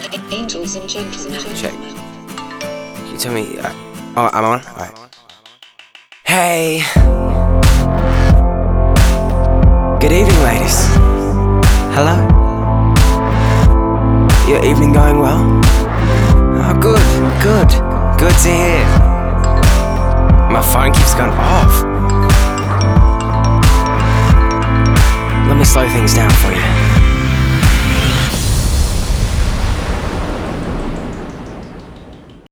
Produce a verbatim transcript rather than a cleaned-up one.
Angels and gentlemen. Check. Can you tell me? Uh, oh, I'm on? Alright. Hey! Good evening, ladies. Hello? Your evening going well? Oh, good, good. Good to hear. My phone keeps going off. Let me slow things down for you.